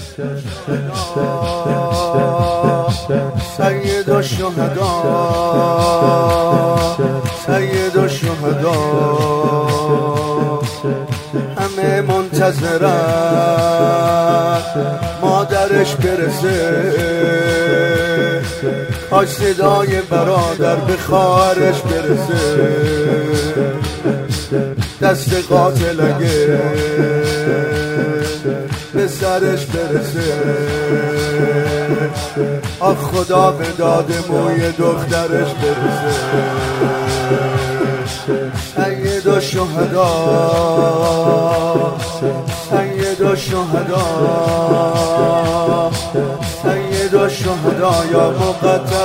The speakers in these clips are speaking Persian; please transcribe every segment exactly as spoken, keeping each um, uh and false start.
سید الشهدا سید الشهدا همه منتظرن مادرش برسه، کاش صدای برادر به خواهرش برسه. دست قاتل اگه به سرش برسه، آخ خدا به داد موی دخترش برسه. سید الشهدا سید الشهدا سید الشهدا یا مقطع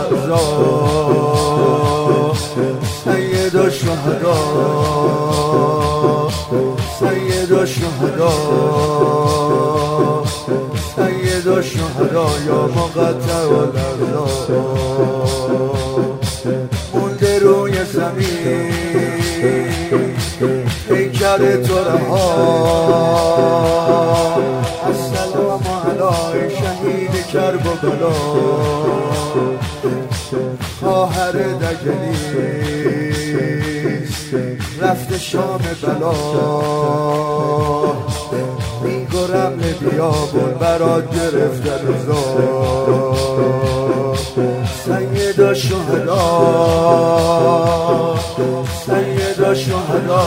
الاعضاء. سید الشهدا سید الشهدا سید الشهدا یا مقطع الاعضاء. مونده روی زمین پیکر تو رها، السلام علی شهید کرب و بلا. خواهر دجلیست رفت شام بلا، میگرم بیابون برات گرفته رضا. سید الشهدا سید الشهدا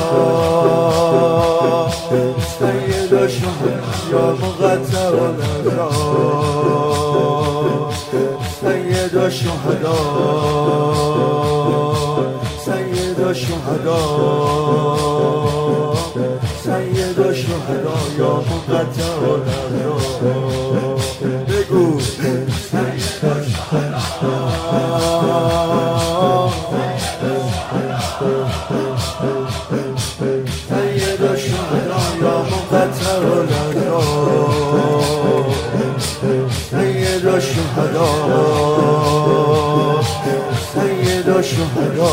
سید الشهدا یا مقطع الاعضاء. سید الشهدا سید الشهدا سید الشهدا یا مقطع الاعضاء. بگو سید الشهدا سید الشهدا یا مقطع الاعضاء. سید الشهدا سید الشهدا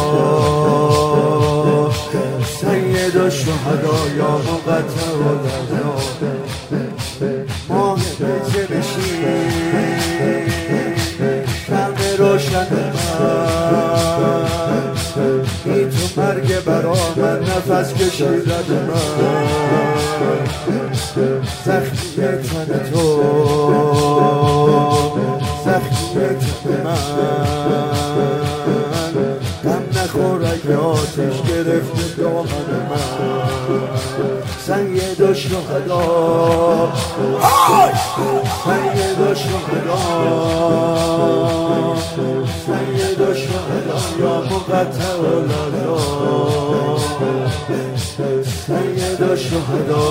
سید الشهدا یا مقطع الاعضاء. ماه بیزه بشین شمع روشن من، بی تو مرگ برا من نفس کشیدن من. زخمی تن تو زخمی تن من، غم نخور اگه آتش گرفته دامن من. سید الشهدا سید الشهدا سید الشهدا یا مقطع الاعضاء. سید الشهدا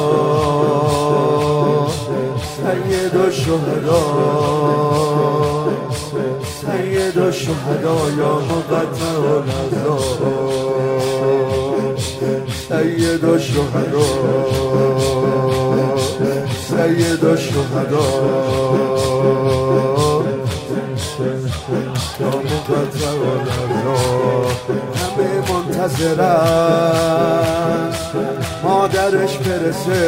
سید الشهدا سید الشهدا یا مقطع الاعضاء. سید الشهدا سید الشهدا یا مقطع الاعضاء. همه منتظرن مادرش برسه،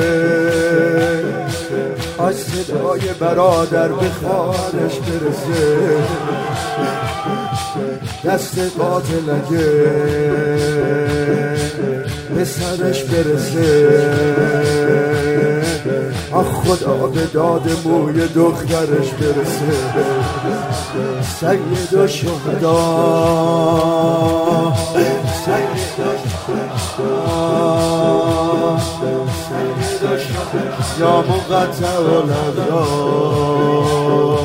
از صدای برادر به خواهرش برسه. دست قاتل اگه به سرش برسه، آخ خدا به داد موی دخترش برسه. سید الشهدا سید الشهدا یا مقطع الاعضاء.